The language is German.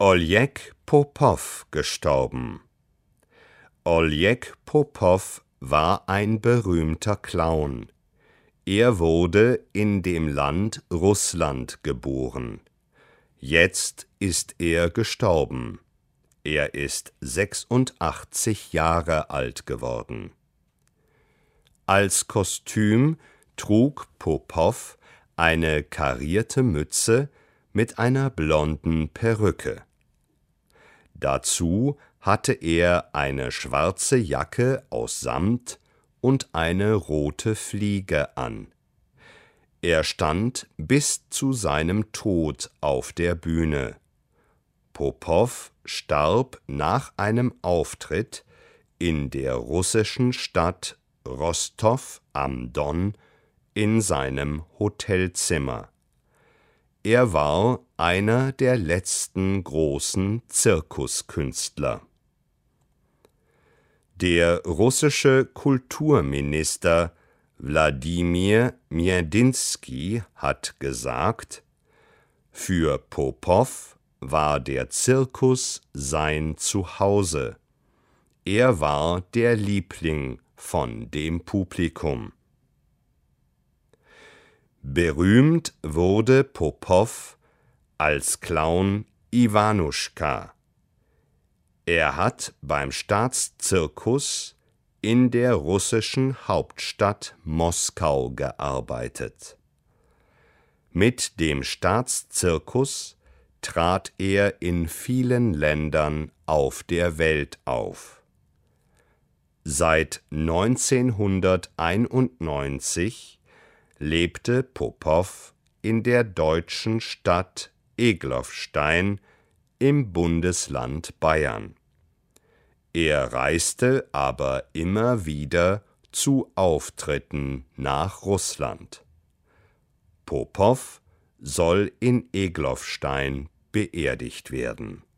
Oleg Popow gestorben. Oleg Popow war ein berühmter Clown. Er wurde in dem Land Russland geboren. Jetzt ist er gestorben. Er ist 86 Jahre alt geworden. Als Kostüm trug Popow eine karierte Mütze mit einer blonden Perücke. Dazu hatte er eine schwarze Jacke aus Samt und eine rote Fliege an. Er stand bis zu seinem Tod auf der Bühne. Popow starb nach einem Auftritt in der russischen Stadt Rostow am Don in seinem Hotelzimmer. Er war einer der letzten großen Zirkuskünstler. Der russische Kulturminister Wladimir Mjedinsky hat gesagt, für Popow war der Zirkus sein Zuhause. Er war der Liebling von dem Publikum. Berühmt wurde Popow als Clown Iwanuschka. Er hat beim Staatszirkus in der russischen Hauptstadt Moskau gearbeitet. Mit dem Staatszirkus trat er in vielen Ländern auf der Welt auf. Seit 1991 lebte Popow in der deutschen Stadt Eglofstein im Bundesland Bayern. Er reiste aber immer wieder zu Auftritten nach Russland. Popow soll in Eglofstein beerdigt werden.